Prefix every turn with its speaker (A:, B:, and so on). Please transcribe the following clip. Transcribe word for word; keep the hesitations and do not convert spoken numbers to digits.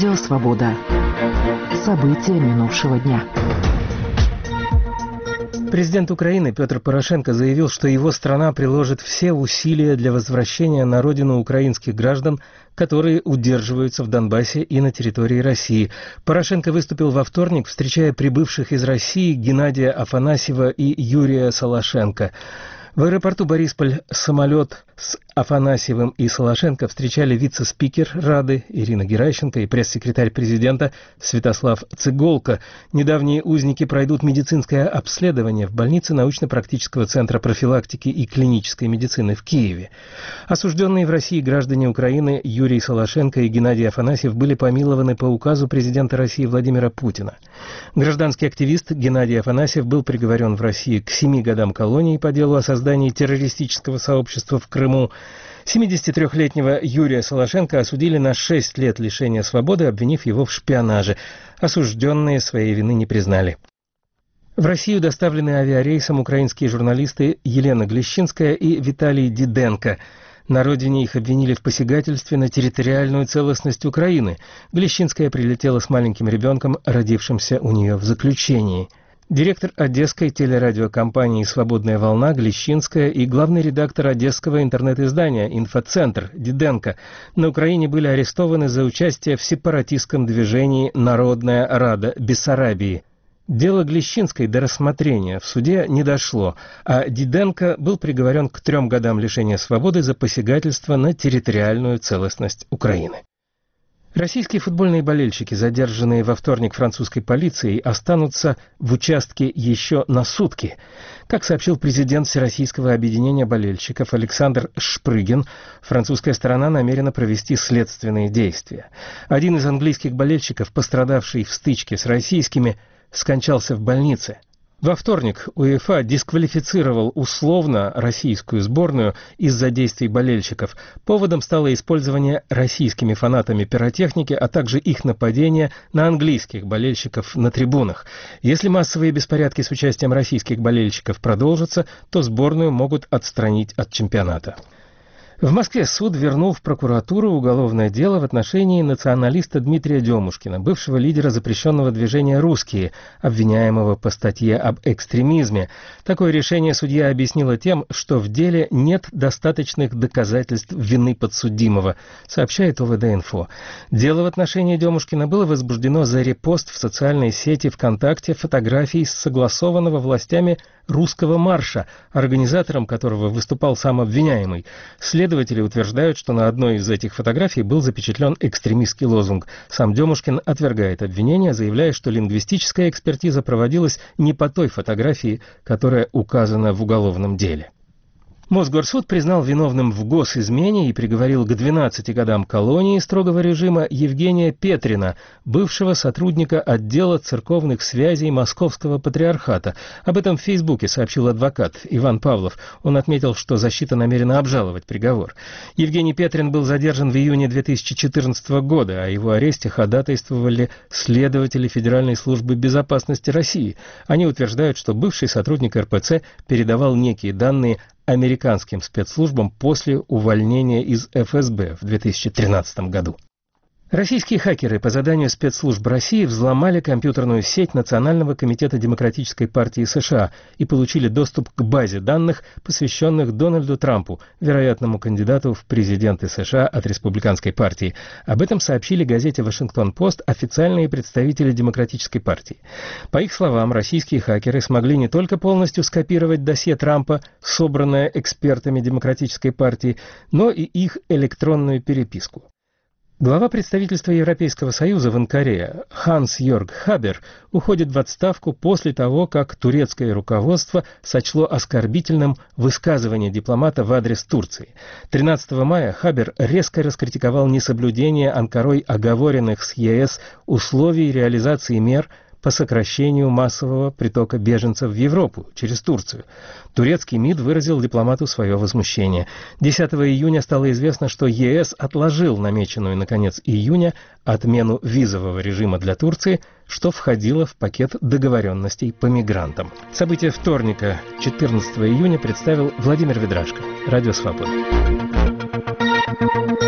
A: Радио Свобода. События минувшего дня.
B: Президент Украины Петр Порошенко заявил, что его страна приложит все усилия для возвращения на родину украинских граждан, которые удерживаются в Донбассе и на территории России. Порошенко выступил во вторник, встречая прибывших из России Геннадия Афанасьева и Юрия Солошенко. В аэропорту Борисполь самолет с Афанасьевым и Солошенко встречали вице-спикер Рады Ирина Геращенко и пресс-секретарь президента Святослав Цыголко. Недавние узники пройдут медицинское обследование в больнице научно-практического центра профилактики и клинической медицины в Киеве. Осужденные в России граждане Украины Юрий Солошенко и Геннадий Афанасьев были помилованы по указу президента России Владимира Путина. Гражданский активист Геннадий Афанасьев был приговорен в России к семи годам колонии по делу о создании террористического сообщества в Крыму. семидесятитрёхлетнего Юрия Солошенко осудили на шесть лет лишения свободы, обвинив его в шпионаже. Осужденные своей вины не признали. В Россию доставлены авиарейсом украинские журналисты Елена Глещинская и Виталий Диденко. На родине их обвинили в посягательстве на территориальную целостность Украины. Глещинская прилетела с маленьким ребенком, родившимся у нее в заключении. Директор одесской телерадиокомпании «Свободная волна» Глещинская и главный редактор одесского интернет-издания «Инфоцентр» Диденко на Украине были арестованы за участие в сепаратистском движении «Народная Рада Бессарабии». Дело Глещинской до рассмотрения в суде не дошло, а Диденко был приговорен к трем годам лишения свободы за посягательство на территориальную целостность Украины. Российские футбольные болельщики, задержанные во вторник французской полицией, останутся в участке еще на сутки. Как сообщил президент Всероссийского объединения болельщиков Александр Шпрыгин, французская сторона намерена провести следственные действия. Один из английских болельщиков, пострадавший в стычке с российскими, скончался в больнице. Во вторник УЕФА дисквалифицировал условно российскую сборную из-за действий болельщиков. Поводом стало использование российскими фанатами пиротехники, а также их нападение на английских болельщиков на трибунах. Если массовые беспорядки с участием российских болельщиков продолжатся, то сборную могут отстранить от чемпионата. В Москве суд вернул в прокуратуру уголовное дело в отношении националиста Дмитрия Демушкина, бывшего лидера запрещенного движения «Русские», обвиняемого по статье об экстремизме. Такое решение судья объяснила тем, что в деле нет достаточных доказательств вины подсудимого, сообщает ОВД-Инфо. Дело в отношении Демушкина было возбуждено за репост в социальной сети ВКонтакте фотографий с согласованного властями русского марша, организатором которого выступал сам обвиняемый. Следователи утверждают, что на одной из этих фотографий был запечатлен экстремистский лозунг. Сам Демушкин отвергает обвинения, заявляя, что лингвистическая экспертиза проводилась не по той фотографии, которая указана в уголовном деле. Мосгорсуд признал виновным в госизмене и приговорил к двенадцати годам колонии строгого режима Евгения Петрина, бывшего сотрудника отдела церковных связей Московского патриархата. Об этом в Фейсбуке сообщил адвокат Иван Павлов. Он отметил, что защита намерена обжаловать приговор. Евгений Петрин был задержан в июне две тысячи четырнадцатого года. О его аресте ходатайствовали следователи Федеральной службы безопасности России. Они утверждают, что бывший сотрудник эр пэ цэ передавал некие данные американским спецслужбам после увольнения из эф эс бэ в две тысячи тринадцатом году. Российские хакеры по заданию спецслужб России взломали компьютерную сеть Национального комитета Демократической партии США и получили доступ к базе данных, посвященных Дональду Трампу, вероятному кандидату в президенты США от Республиканской партии. Об этом сообщили газете «Вашингтон-Пост» официальные представители Демократической партии. По их словам, российские хакеры смогли не только полностью скопировать досье Трампа, собранное экспертами Демократической партии, но и их электронную переписку. Глава представительства Европейского Союза в Анкаре Ханс-Йорг Хабер уходит в отставку после того, как турецкое руководство сочло оскорбительным высказывание дипломата в адрес Турции. тринадцатого мая Хабер резко раскритиковал несоблюдение Анкарой оговоренных с е эс условий реализации мер по сокращению массового притока беженцев в Европу через Турцию. Турецкий МИД выразил дипломату свое возмущение. десятого июня стало известно, что е эс отложил намеченную на конец июня отмену визового режима для Турции, что входило в пакет договоренностей по мигрантам. События вторника, четырнадцатого июня, представил Владимир Ведрашко. Радио Свобода.